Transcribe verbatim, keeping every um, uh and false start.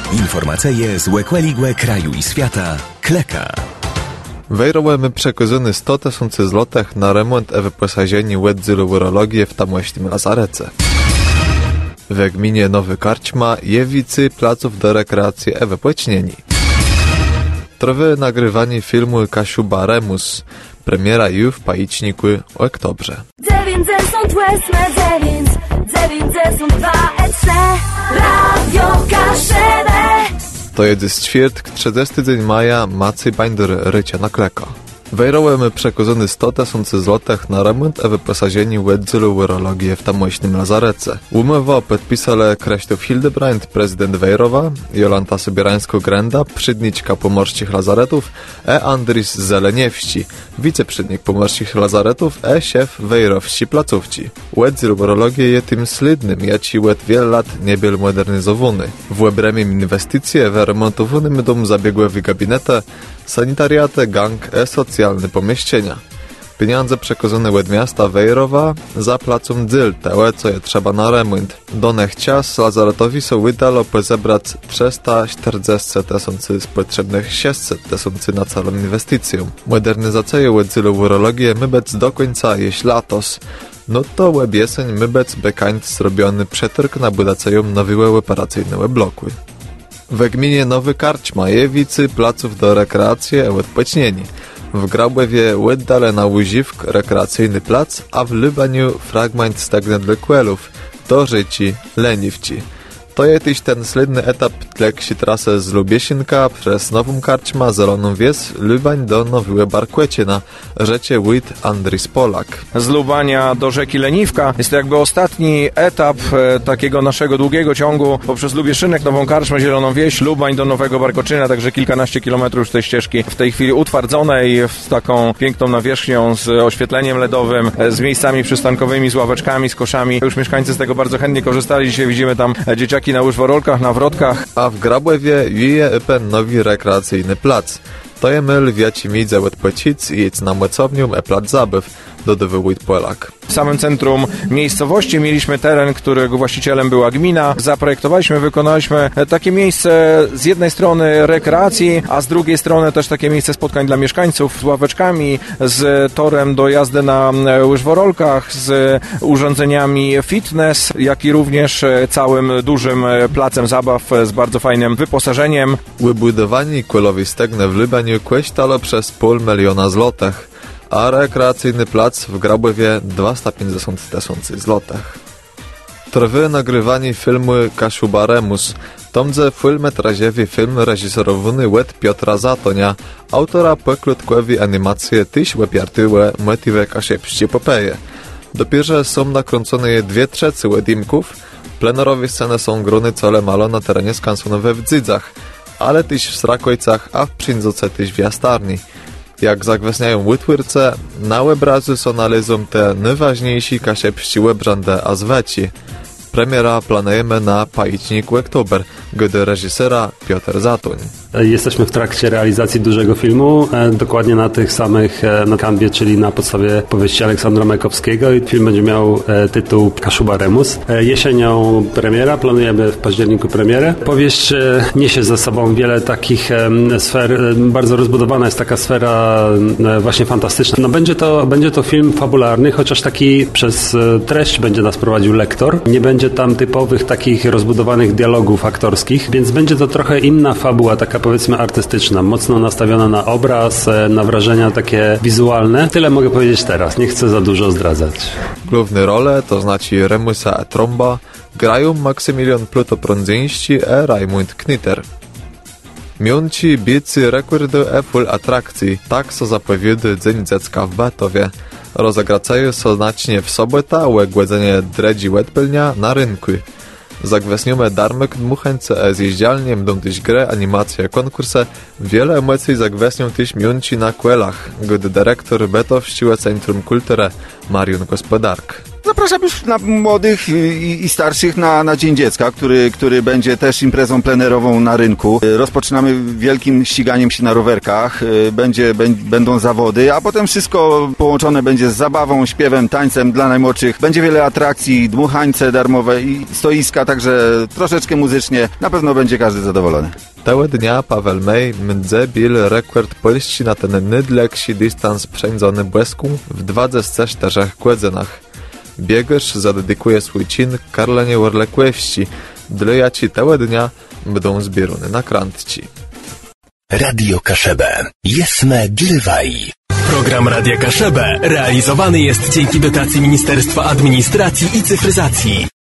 Informacje z łekłeligłe kraju i świata. Kleka. Wejrowemy przekazany sto tysięcy złotych na remont i wyposażenie oddziału urologii w tamtejszym lazarecie. W gminie Nowy Karczma jewicy placów do rekreacji i wypocznieni. Trwy nagrywanie filmu Kaszuba Remus. Premiera już w Pajiczniku o oktobrze. To jest ćwiertk, trzydziesty dzień maja, macy bańder rycia na kleka. Wejrowemy przekazany sto tysięcy złotych na remont i wyposażenie oddziału urologii w tamtejszym lazarecie. Umowę podpisali Krzysztof Hildebrand, prezydent Wejrowa, Jolanta Sobierańsko-Grenda, przydniczka pomorskich lazaretów, i Andris Zeleniewski, wiceprzydnik pomorskich lazaretów i szef wejrowści placówci. Oddział urologii jest tym slidnym, jaci od wielu lat nie był modernizowany. W obremim inwestycje w remontowanym domu zabiegłowy gabinety, sanitariaty, gang i socjalne pomieszczenia. Pieniądze przekazane od miasta Wejrowa zapłacą dziel tego, co je trzeba na remont. Do nich czas lazaretowi są wydało pozebrać trzysta czterdzieści tysięcy z potrzebnych sześćset tysięcy na całą inwestycję. Modernizację oddziału urologii my bec do końca jeśli latos. No to łeb jesień my bec bekańc zrobiony przetarg na budację nowego operacyjnego bloku. W gminie Nowy Karczma jewicy placów do rekreacji i odpocznieni. W Grabłewie oddale na Łuziwk rekreacyjny plac, a w Lybaniu fragment stagny dla kłelów, do Życi, Leniwci. To jest też ten slidny etap tleksi trasę z Lubiesinka przez Nową Karczma, Zieloną Wieś, Lubań do Nowego Barkłecina, rzecie Wójt Andris Polak. Z Lubania do rzeki Leniwka jest to jakby ostatni etap e, takiego naszego długiego ciągu poprzez Lubieszynek, Nową Karczmę, Zieloną Wieś, Lubań do Nowego Barkoczyna, także kilkanaście kilometrów już tej ścieżki w tej chwili utwardzonej, z taką piękną nawierzchnią, z oświetleniem ledowym, e, z miejscami przystankowymi, z ławeczkami, z koszami. Już mieszkańcy z tego bardzo chętnie korzystali. Dzisiaj widzimy tam e, dzieciaki na łyżworolkach, na wrotkach. A w Grabłewie wieje epen nowy rekreacyjny plac. To je my lwiaci midze odpoczyć i jedz na mocownią e plac zabaw, dodawał Wójt Polak. W samym centrum miejscowości mieliśmy teren, którego właścicielem była gmina. Zaprojektowaliśmy, wykonaliśmy takie miejsce z jednej strony rekreacji, a z drugiej strony też takie miejsce spotkań dla mieszkańców z ławeczkami, z torem do jazdy na łyżworolkach, z urządzeniami fitness, jak i również całym dużym placem zabaw z bardzo fajnym wyposażeniem. Wybudowanie kolowej stegny w Lybaniu kosztowało przez pół miliona złotych, a rekreacyjny plac w Grabłewie dwieście pięćdziesiąt tysięcy złotych. Trwy nagrywanie filmu Kaszuba Remus. Tomdze filmetrażowy film reżyserowany od Piotra Zatonia, autora pokrótkowej animacji tyś łapiartyłe motywy kaszepści popeje. Dopiero są nakręcone dwie trzecie łedimków, plenerowe sceny są grone całe malo na terenie skansonowe w Dzydzach, ale tyś w Strakojcach, a w Przyndzoce tyś w Jastarni. Jak zagwesniają wytwórce, na obrazu są należą te najważniejsi kaszepści łebrzande a zweci. Premiera planujemy na Pajiczniku oktober, gdy reżysera Piotr Zatoń. Jesteśmy w trakcie realizacji dużego filmu, e, dokładnie na tych samych e, na kanwie, czyli na podstawie powieści Aleksandra Majkowskiego, i film będzie miał e, tytuł Kaszuba Remus. E, jesienią premiera, planujemy w październiku premierę. Powieść e, niesie ze sobą wiele takich e, sfer, e, bardzo rozbudowana jest taka sfera e, właśnie fantastyczna. No, będzie to, będzie to film fabularny, chociaż taki przez e, treść będzie nas prowadził lektor. Nie będzie tam typowych takich rozbudowanych dialogów aktorskich, więc będzie to trochę inna fabuła, taka powiedzmy artystyczna, mocno nastawiona na obraz, na wrażenia takie wizualne. Tyle mogę powiedzieć teraz, nie chcę za dużo zdradzać. Główne role, to znaczy Remusa i Tromba, grają Maksymilian Pluto-Prądzyński i Raimund Kniter. Miąci bicy rekordu e full atrakcji, tak so zapowiada Dzień Dziecka w Batowie. Rozegracają so znacznie w sobotę łegłedzenie dredzi łedpylnia na rynku. Zagwesniome darmek dmuchańce e zjeździalniem dom tyś grę, animacje, konkursy, wiele emocji zagwesnią tyś miąci na kłelach, gdy dyrektor Betow ściła Centrum Kultury Marian Gospodark. Zapraszam już na młodych i, i starszych na, na Dzień Dziecka, który, który będzie też imprezą plenerową na rynku. Rozpoczynamy wielkim ściganiem się na rowerkach, będzie, bę, będą zawody, a potem wszystko połączone będzie z zabawą, śpiewem, tańcem dla najmłodszych. Będzie wiele atrakcji, dmuchańce darmowe i stoiska, także troszeczkę muzycznie. Na pewno będzie każdy zadowolony. Tego dnia Paweł May mdze bil rekord Polści na ten nydlekszy dystans przędzony błesku w dwadzieścia czterech kłedzynach. Biegacz zadedykuje swój czyn Karlenie Orlekłewści, dla ci tego dnia będą zbierone na krantci. Radio Kaszebę. Jesme dlywaj. Program Radia Kaszebę realizowany jest dzięki dotacji Ministerstwa Administracji i Cyfryzacji.